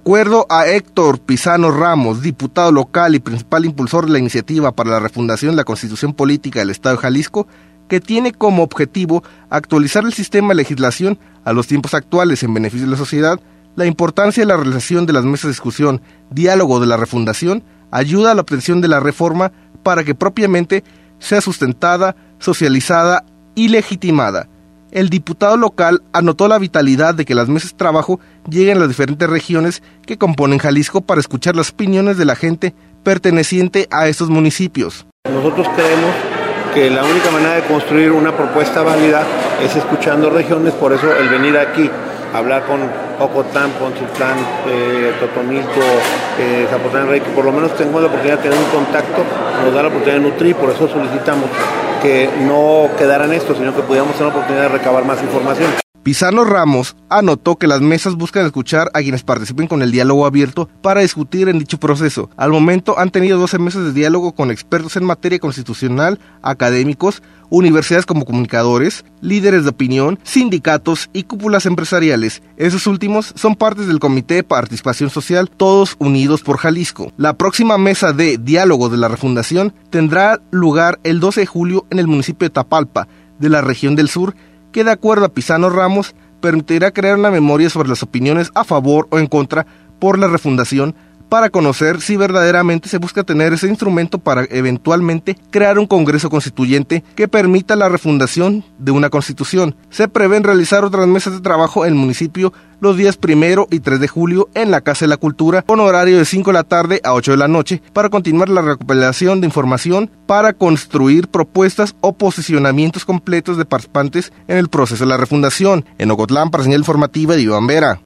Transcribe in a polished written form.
acuerdo a Héctor Pizano Ramos, diputado local y principal impulsor de la iniciativa para la refundación de la Constitución Política del Estado de Jalisco, que tiene como objetivo actualizar el sistema de legislación a los tiempos actuales en beneficio de la sociedad, la importancia de la realización de las mesas de discusión, diálogo de la refundación, ayuda a la obtención de la reforma para que propiamente sea sustentada, socializada y legitimada. El diputado local anotó la vitalidad de que las mesas de trabajo lleguen a las diferentes regiones que componen Jalisco para escuchar las opiniones de la gente perteneciente a estos municipios. Nosotros creemos que la única manera de construir una propuesta válida es escuchando regiones, por eso el venir aquí, hablar con Ocotlán, Poncitlán, Totonilco, Zapotlán Rey, que por lo menos tengamos la oportunidad de tener un contacto, nos da la oportunidad de nutrir, por eso solicitamos que no quedara en esto, sino que pudiéramos tener la oportunidad de recabar más información. Pizano Ramos anotó que las mesas buscan escuchar a quienes participen con el diálogo abierto para discutir en dicho proceso. Al momento han tenido 12 mesas de diálogo con expertos en materia constitucional, académicos, universidades como comunicadores, líderes de opinión, sindicatos y cúpulas empresariales. Esos últimos son partes del Comité de Participación Social, todos unidos por Jalisco. La próxima mesa de diálogo de la refundación tendrá lugar el 12 de julio en el municipio de Tapalpa, de la región del sur, que de acuerdo a Pizano Ramos permitirá crear una memoria sobre las opiniones a favor o en contra por la refundación para conocer si verdaderamente se busca tener ese instrumento para eventualmente crear un Congreso Constituyente que permita la refundación de una Constitución. Se prevén realizar otras mesas de trabajo en el municipio los días 1 y 3 de julio en la Casa de la Cultura con horario de 5 de la tarde a 8 de la noche para continuar la recopilación de información para construir propuestas o posicionamientos completos de participantes en el proceso de la refundación. En Ocotlán, para señal informativa de Iván Vera.